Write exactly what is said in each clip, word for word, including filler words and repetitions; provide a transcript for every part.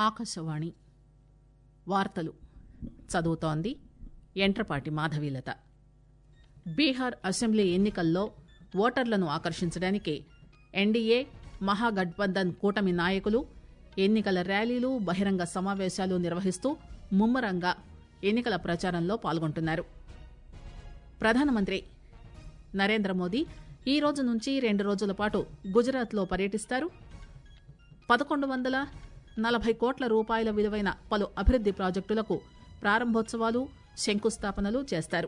ఆకాశవాణి వార్తలు చదువుతోంది యంట్రపాటి మాధవీలత. బీహార్ అసెంబ్లీ ఎన్నికల్లో ఓటర్లను ఆకర్షించడానికి ఎన్డీఏ మహాగఠబంధన్ కూటమి నాయకులు ఎన్నికల ర్యాలీలు బహిరంగ సమావేశాలు నిర్వహిస్తూ ముమ్మరంగా ఎన్నికల ప్రచారంలో పాల్గొంటున్నారు. ప్రధానమంత్రి నరేంద్ర మోదీ ఈ రోజు నుంచి రెండు రోజుల పాటు గుజరాత్లో పర్యటిస్తారు. పదకొండు వందల నలభై కోట్ల రూపాయల విలువైన పలు అభివృద్ది ప్రాజెక్టులకు ప్రారంభోత్సవాలు శంకుస్థాపనలు చేస్తారు.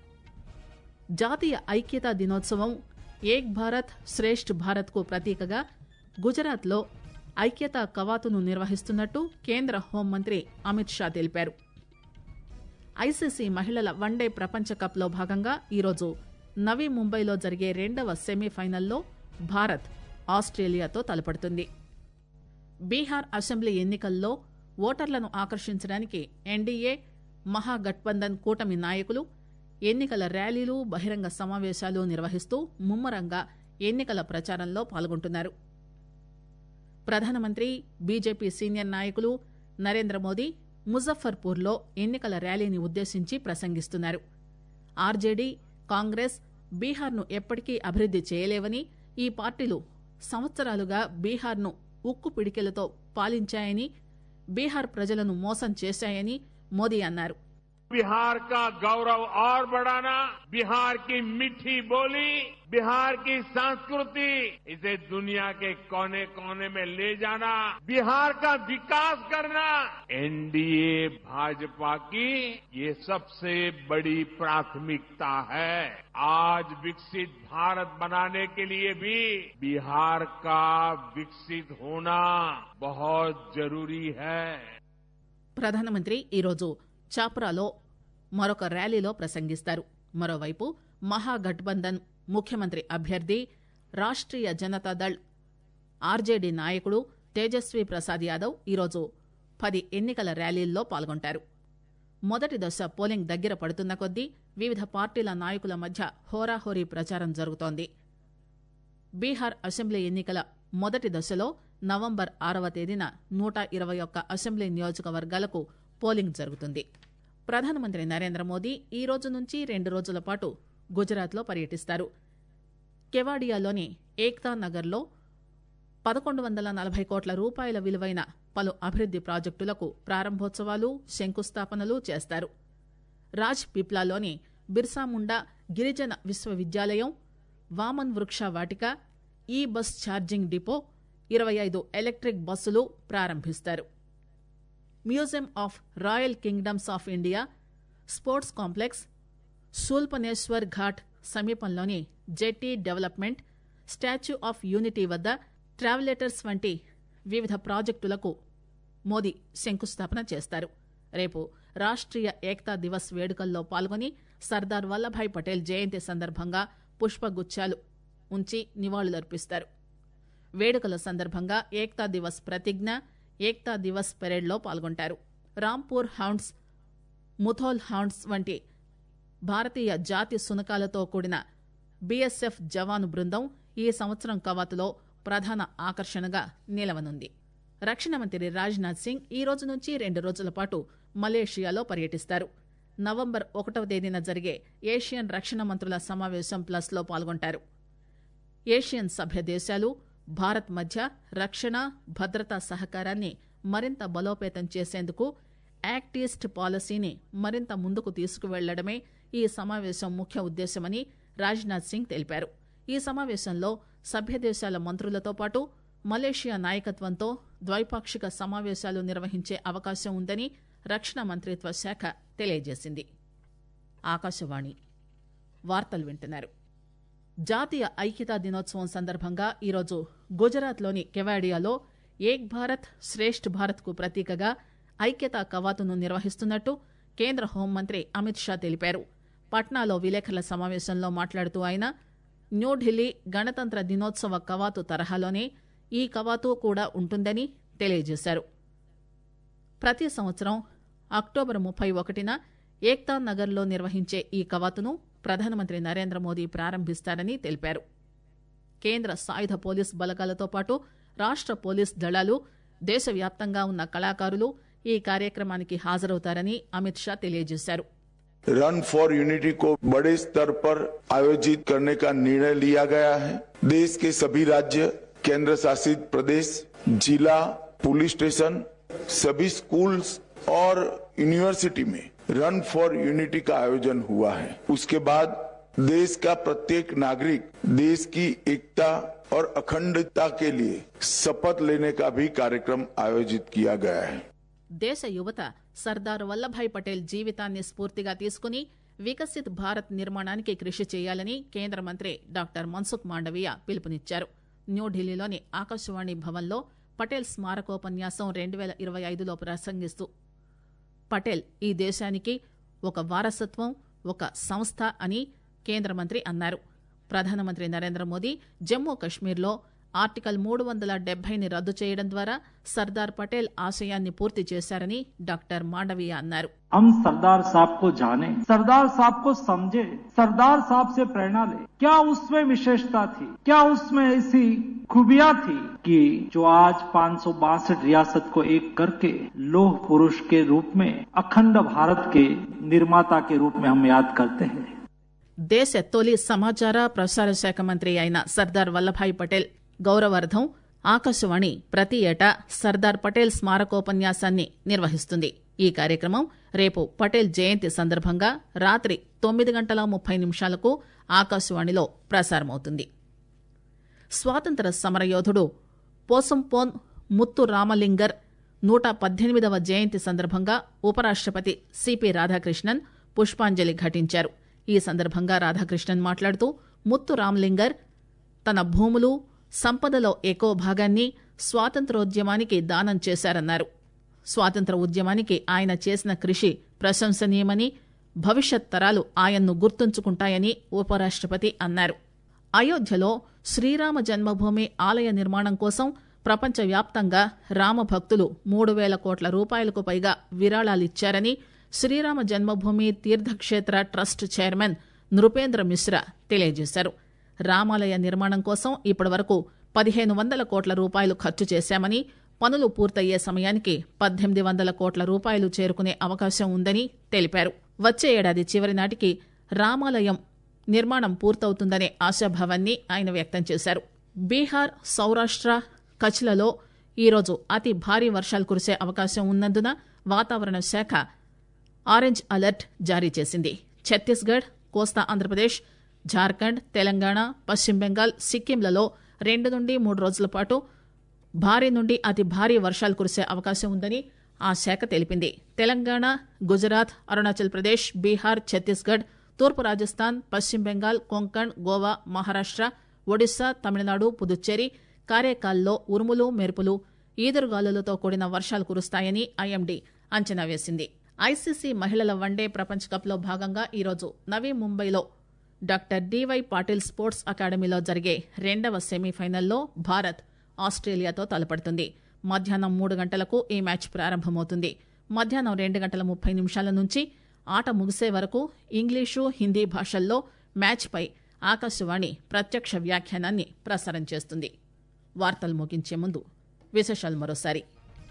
జాతీయ ఐక్యతా దినోత్సవం ఏక్ భారత్ శ్రేష్ఠ్ భారత్ కు ప్రతీకగా గుజరాత్లో ఐక్యతా కవాతును నిర్వహిస్తున్నట్టు కేంద్ర హోంమంత్రి అమిత్ షా తెలిపారు. ఐసీసీ మహిళల వన్డే ప్రపంచ కప్ లో భాగంగా ఈరోజు నవీ ముంబైలో జరిగే రెండవ సెమీఫైనల్లో భారత్ ఆస్ట్రేలియాతో తలపడుతుంది. బీహార్ అసెంబ్లీ ఎన్నికల్లో ఓటర్లను ఆకర్షించడానికి ఎన్డీఏ మహాగఠబంధన్ కూటమి నాయకులు ఎన్నికల ర్యాలీలు బహిరంగ సమావేశాలు నిర్వహిస్తూ ముమ్మరంగా ఎన్నికల ప్రచారంలో పాల్గొంటున్నారు. ప్రధానమంత్రి బీజేపీ సీనియర్ నాయకులు నరేంద్ర మోదీ ముజఫర్పూర్లో ఎన్నికల ర్యాలీని ఉద్దేశించి ప్రసంగిస్తున్నారు. ఆర్జేడీ, కాంగ్రెస్ బీహార్ను ఎప్పటికీ అభివృద్ది చేయలేవని, ఈ పార్టీలు సంవత్సరాలుగా బీహార్ను ఉక్కు పిడికెలతో పాలించాయని, బీహార్ ప్రజలను మోసం చేశాయని మోదీ అన్నారు. बिहार का गौरव और बढ़ाना, बिहार की मीठी बोली, बिहार की संस्कृति, इसे दुनिया के कोने कोने में ले जाना, बिहार का विकास करना एनडीए भाजपा की ये सबसे बड़ी प्राथमिकता है. आज विकसित भारत बनाने के लिए भी बिहार का विकसित होना बहुत जरूरी है. ప్రధానమంత్రి ఈరోజు చాప్రాలో మరొక ర్యాలీలో ప్రసంగిస్తారు. మరోవైపు మహాగఠబంధన్ ముఖ్యమంత్రి అభ్యర్థి రాష్ట్రీయ జనతాదళ్ ఆర్జేడీ నాయకుడు తేజస్వీ ప్రసాద్ యాదవ్ ఈరోజు పది ఎన్నికల ర్యాలీల్లో పాల్గొంటారు. మొదటి దశ పోలింగ్ దగ్గర పడుతున్న కొద్దీ వివిధ పార్టీల నాయకుల మధ్య హోరాహోరీ ప్రచారం జరుగుతోంది. బీహార్ అసెంబ్లీ ఎన్నికల మొదటి దశలో నవంబర్ ఆరవ తేదీన నూట ఇరవై ఒక్క అసెంబ్లీ నియోజకవర్గాలకు పోలింగ్ జరుగుతుంది. ప్రధానమంత్రి నరేంద్ర మోదీ ఈ రోజు నుంచి రెండు రోజుల పాటు గుజరాత్లో పర్యటిస్తారు. కెవాడియాలోని ఏక్తా నగర్లో పదకొండు వందల నలభై కోట్ల రూపాయల విలువైన పలు అభివృద్ది ప్రాజెక్టులకు ప్రారంభోత్సవాలు శంకుస్థాపనలు చేస్తారు. రాజ్ పిప్లాలోని బిర్సాముండా గిరిజన విశ్వవిద్యాలయం, వామన్ వృక్ష వాటిక, ఈ బస్ ఛార్జింగ్ డిపో, ఇరవై ఐదు ఎలక్ట్రిక్ బస్సులు ప్రారంభిస్తారు. Museum of royal kingdoms of India, sports complex, Shoolpaneshwar Ghat సమీపంలోని jetty development, statue of unity వద్ద ట్రావెలేటర్స్ వంటి వివిధ ప్రాజెక్టులకు మోదీ శంకుస్థాపన చేస్తారు. రేపు రాష్ట్రీయ ఏక్తా దివస్ వేడుకల్లో పాల్గొని సర్దార్ వల్లభాయ్ పటేల్ జయంతి సందర్భంగా పుష్పగుచ్చాలు ఉంచి నివాళులర్పిస్తారు. వేడుకల సందర్భంగా ఏక్తా దివస్ ప్రతిజ్ఞ, ఏక్తా దివస్ పెరేడ్లో పాల్గొంటారు. రాంపూర్ హౌండ్స్, ముథోల్ హౌండ్స్ వంటి భారతీయ జాతి సునకాలతో కూడిన బీఎస్ఎఫ్ జవాను బృందం ఈ సంవత్సరం కవాతులో ప్రధాన ఆకర్షణగా నిలవనుంది. రక్షణ మంత్రి రాజ్నాథ్ సింగ్ ఈ రోజు నుంచి రెండు రోజుల పాటు మలేషియాలో పర్యటిస్తారు. నవంబర్ ఒకటవ తేదీన జరిగే ఏషియన్ రక్షణ మంత్రుల సమావేశం ప్లస్ లో పాల్గొంటారు. ఏషియన్ సభ్య దేశాలు భారత్ మధ్య రక్షణ, భద్రతా సహకారాన్ని మరింత బలోపేతం చేసేందుకు యాక్ట్ ఈస్ట్ పాలసీని మరింత ముందుకు తీసుకువెళ్లడమే ఈ సమావేశం ముఖ్య ఉద్దేశమని రాజ్నాథ్ సింగ్ తెలిపారు. ఈ సమావేశంలో సభ్య దేశాల మంత్రులతో పాటు మలేషియా నాయకత్వంతో ద్వైపాక్షిక సమావేశాలు నిర్వహించే అవకాశం ఉందని రక్షణ మంత్రిత్వ శాఖ తెలియజేసింది. ఆకాశవాణి వార్తలు వింటున్నారు. జాతీయ ఐక్యతా దినోత్సవం సందర్భంగా ఈరోజు గుజరాత్లోని కెవాడియాలో ఏక్ భారత్ శ్రేష్ఠ్ భారత్ కు ప్రతీకగా ఐక్యతా కవాతును నిర్వహిస్తున్నట్టు కేంద్ర హోంమంత్రి అమిత్ షా తెలిపారు. పట్నాలో విలేకరుల సమావేశంలో మాట్లాడుతూ ఆయన న్యూఢిల్లీ గణతంత్ర దినోత్సవ కవాతు తరహాలోనే ఈ కవాతు కూడా ఉంటుందని తెలియజేశారు. ప్రతి సంవత్సరం అక్టోబర్ ముప్పై ఒకటిన ఏక్తా నగర్లో నిర్వహించే ఈ కవాతును ప్రధానమంత్రి నరేంద్ర మోదీ ప్రారంభిస్తారని తెలిపారు. కేంద్ర సాయుధ పోలీస్ బలగాలతో పాటు రాష్ట పోలీస్ దళాలు దేశవ్యాప్తంగా ఉన్న కళాకారులు ఈ కార్యక్రమానికి హాజరవుతారని అమిత్ షా తెలియజేశారు. रन फॉर यूनिटी को बड़े स्तर पर आयोजित करने का निर्णय लिया गया है. देश के सभी राज्य, केंद्र शासित प्रदेश, जिला, पुलिस स्टेशन, सभी स्कूल्स और यूनिवर्सिटी में रन फॉर यूनिटी का आयोजन हुआ है. उसके बाद देश का प्रत्येक नागरिक देश की एकता और अखंडता के लिए शपथ लेने का भी कार्यक्रम आयोजित किया गया है. దేశ యువత సర్దార్ వల్లభాయ్ పటేల్ జీవితాన్ని స్ఫూర్తిగా తీసుకుని వికసిత్ భారత్ నిర్మాణానికి కృషి చేయాలని కేంద్ర మంత్రి డాక్టర్ మన్సుఖ్ మాండవీయ పిలుపునిచ్చారు. న్యూఢిల్లీలోని ఆకాశవాణి భవన్లో పటేల్ స్మారకోపన్యాసం రెండు వేల ఇరవై ఐదులో ప్రసంగిస్తూ పటేల్ ఈ దేశానికి ఒక వారసత్వం, ఒక సంస్థ అని కేంద్ర మంత్రి అన్నారు. ప్రధానమంత్రి నరేంద్ర మోదీ జమ్మూ కశ్మీర్లో ఆర్టికల్ మూడు వందల డెబ్బైని రద్దు చేయడం ద్వారా సర్దార్ పటేల్ ఆశయాన్ని పూర్తి చేశారని డాక్టర్ మాండవీయ అన్నారు. हम सरदार साहब को जाने, सरदार साहब को समझे, सरदार साहब से प्रेरणा ले. क्या उसमें विशेषता थी, क्या उसमें ऐसी खूबियां थी कि जो आज पाँच सौ बासठ रियासत को एक करके लोह पुरुष के रूप में अखंड भारत के निर्माता के रूप में हम याद करते हैं. దేశ తొలి సమాచార ప్రసార శాఖ మంత్రి అయిన సర్దార్ వల్లభాయ్ పటేల్ గౌరవార్థం ఆకాశవాణి ప్రతి ఏటా సర్దార్ పటేల్ స్మారకోపన్యాసాన్ని నిర్వహిస్తుంది. ఈ కార్యక్రమం రేపు పటేల్ జయంతి సందర్భంగా రాత్రి తొమ్మిది గంటల ముప్పై నిమిషాలకు ఆకాశవాణిలో ప్రసారమవుతుంది. స్వాతంత్ర సమరయోధుడు పోసంపోన్ ముత్తు రామలింగర్ నూట పద్దెనిమిదవ జయంతి సందర్భంగా ఉపరాష్టపతి సిపి రాధాకృష్ణన్ పుష్పాంజలి ఘటించారు. ఈ సందర్భంగా రాధాకృష్ణన్ మాట్లాడుతూ ముత్తు రామలింగర్ తన భూములు, సంపదలో ఎక్కువ భాగాన్ని స్వాతంత్రోద్యమానికి దానం చేశారన్నారు. స్వాతంత్ర ఉద్యమానికి ఆయన చేసిన కృషి ప్రశంసనీయమని, భవిష్యత్ తరాలు ఆయన్ను గుర్తుంచుకుంటాయని ఉపరాష్టపతి అన్నారు. అయోధ్యలో శ్రీరామ జన్మభూమి ఆలయ నిర్మాణం కోసం ప్రపంచవ్యాప్తంగా రామభక్తులు మూడు వేల కోట్ల రూపాయలకు పైగా విరాళాలిచ్చారని శ్రీరామ జన్మభూమి తీర్థక్షేత్ర ట్రస్ట్ చైర్మన్ నృపేంద్ర మిశ్రా తెలియజేశారు. రామాలయ నిర్మాణం కోసం ఇప్పటివరకు పదిహేను వందల కోట్ల రూపాయలు ఖర్చు చేశామని, పనులు పూర్తయ్యే సమయానికి పద్దెనిమిది వందల కోట్ల రూపాయలు చేరుకునే అవకాశం ఉందని తెలిపారు. వచ్చే ఏడాది చివరి నాటికి రామాలయం నిర్మాణం పూర్తవుతుందనే ఆశాభావాన్ని ఆయన వ్యక్తం చేశారు. బీహార్, సౌరాష్ట్ర, కచ్లలో ఈరోజు అతి భారీ వర్షాలు కురిసే అవకాశం ఉన్నందున వాతావరణ శాఖ ఆరెంజ్ అలర్ట్ జారీ చేసింది. ఛత్తీస్గఢ్, కోస్తా ఆంధ్రప్రదేశ్, జార్ఖండ్, తెలంగాణ, పశ్చిమ బెంగాల్, సిక్కింలలో రెండు నుండి మూడు రోజుల పాటు భారీ నుండి అతి భారీ వర్షాలు కురిసే అవకాశం ఉందని ఆ శాఖ తెలిపింది. తెలంగాణ, గుజరాత్, అరుణాచల్ ప్రదేశ్, బీహార్, ఛత్తీస్గఢ్, తూర్పు రాజస్థాన్, పశ్చిమ బెంగాల్, కొంకణ్, గోవా, మహారాష్ట్ర, ఒడిశా, తమిళనాడు, పుదుచ్చేరి, కారైకాల్లో ఉరుములు, మెరుపులు, ఈదురుగాలులతో కూడిన వర్షాలు కురుస్తాయని ఐఎండీ అంచనా వేసింది. ఐసీసీ మహిళల వన్డే ప్రపంచ కప్లో భాగంగా ఈరోజు నవీ ముంబైలో డాక్టర్ డీవై పాటిల్ స్పోర్ట్స్ అకాడమీలో జరిగే రెండవ సెమీఫైనల్లో భారత్ ఆస్ట్రేలియాతో తలపడుతుంది. మధ్యాహ్నం మూడు గంటలకు ఈ మ్యాచ్ ప్రారంభమవుతుంది. మధ్యాహ్నం రెండు గంటల ముప్పై నిమిషాల నుంచి ఆట ముగిసే వరకు ఇంగ్లీషు, హిందీ భాషల్లో మ్యాచ్పై ఆకాశవాణి ప్రత్యక్ష వ్యాఖ్యానాన్ని ప్రసారం చేస్తుంది. వార్తలు ముగించే ముందు విశేషాలు మరోసారి.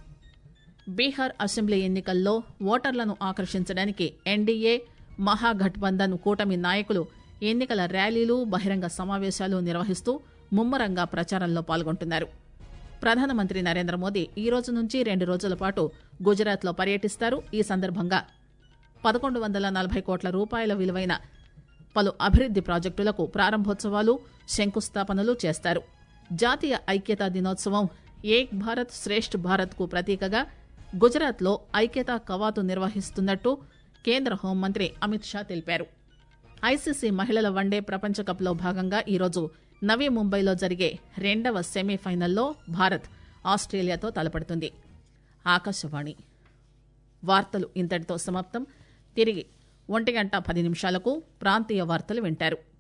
బీహార్ అసెంబ్లీ ఎన్నికల్లో ఓటర్లను ఆకర్షించడానికి ఎన్డీఏ, మహాగఠబంధన్ కూటమి నాయకులు ఎన్నికల ర్యాలీలు, బహిరంగ సమావేశాలు నిర్వహిస్తూ ముమ్మరంగా ప్రచారంలో పాల్గొంటున్నారు. ప్రధానమంత్రి నరేంద్ర మోదీ ఈ రోజు నుంచి రెండు రోజుల పాటు గుజరాత్లో పర్యటిస్తారు. ఈ సందర్భంగా పదకొండు వందల నలభై కోట్ల రూపాయల విలువైన పలు అభివృద్ది ప్రాజెక్టులకు ప్రారంభోత్సవాలు, శంకుస్థాపనలు చేస్తారు. జాతీయ ఐక్యతా దినోత్సవం ఏక్ భారత్ శ్రేష్ఠ్ భారత్ కు ప్రతీకగా గుజరాత్లో ఐక్యతా కవాతు నిర్వహిస్తున్నట్టు కేంద్ర హోంమంత్రి అమిత్ షా తెలిపారు. ఐసీసీ మహిళల వన్డే ప్రపంచ కప్లో భాగంగా ఈరోజు నవీ ముంబైలో జరిగే రెండవ సెమీఫైనల్లో భారత్ ఆస్ట్రేలియాతో తలపడుతుంది. ఆకాశవాణి వార్తలు ఇంతటితో సమాప్తం. తిరిగి ఒంటి గంట పది నిమిషాలకు ప్రాంతీయ వార్తలు వింటారు.